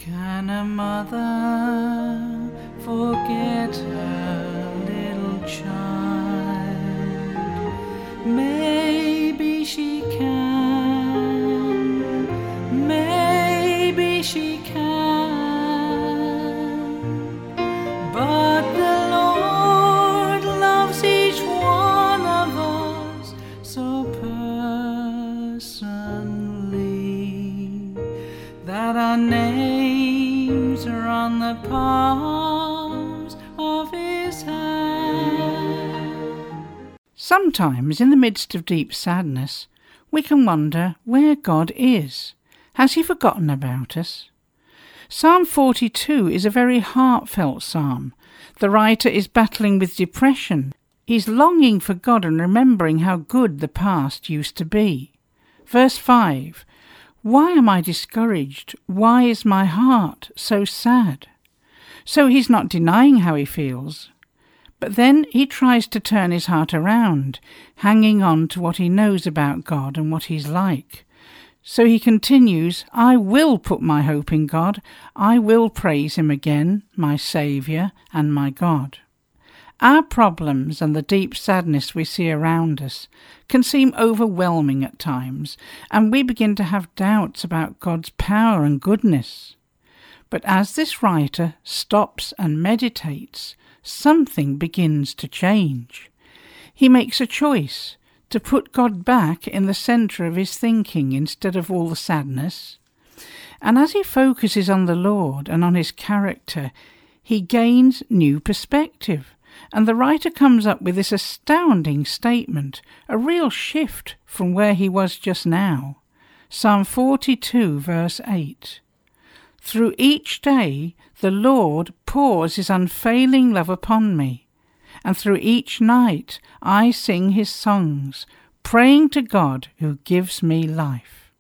Can a mother forget her little child? Maybe she can, maybe she can, but the Lord loves each one of us so personally that our names are on the palms of His hand. Sometimes, in the midst of deep sadness, we can wonder where God is. Has He forgotten about us? Psalm 42 is a very heartfelt psalm. The writer is battling with depression. He's longing for God and remembering how good the past used to be. Verse 5, "Why am I discouraged? Why is my heart so sad?" So he's not denying how he feels. But then he tries to turn his heart around, hanging on to what he knows about God and what He's like. So he continues, "I will put my hope in God. I will praise Him again, my Saviour and my God." Our problems and the deep sadness we see around us can seem overwhelming at times, and we begin to have doubts about God's power and goodness. But as this writer stops and meditates, something begins to change. He makes a choice to put God back in the centre of his thinking instead of all the sadness. And as he focuses on the Lord and on His character, he gains new perspective. And the writer comes up with this astounding statement, a real shift from where he was just now. Psalm 42, verse 8. "Through each day the Lord pours His unfailing love upon me, and through each night I sing His songs, praying to God who gives me life."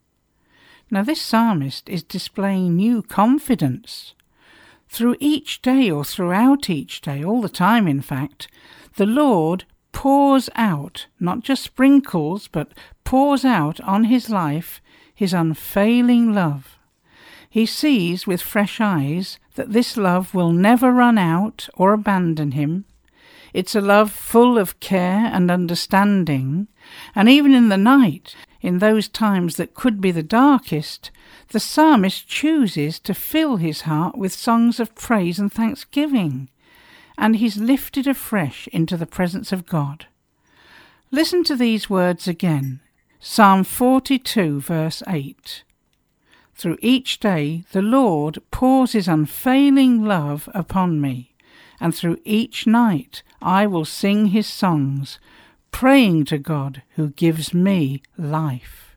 Now this psalmist is displaying new confidence. Through each day, or throughout each day, all the time in fact, the Lord pours out, not just sprinkles, but pours out on his life His unfailing love. He sees with fresh eyes that this love will never run out or abandon him. It's a love full of care and understanding, and even in the night, in those times that could be the darkest, the psalmist chooses to fill his heart with songs of praise and thanksgiving, and he's lifted afresh into the presence of God. Listen to these words again. Psalm 42, verse 8. "Through each day the Lord pours His unfailing love upon me, and through each night I will sing His songs, praying to God who gives me life."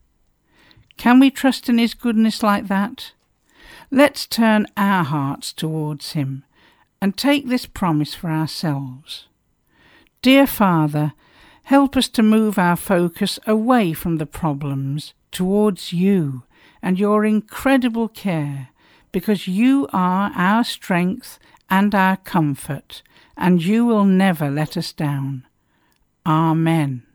Can we trust in His goodness like that? Let's turn our hearts towards Him and take this promise for ourselves. Dear Father, help us to move our focus away from the problems towards You and Your incredible care, because You are our strength and our comfort, and You will never let us down. Amen.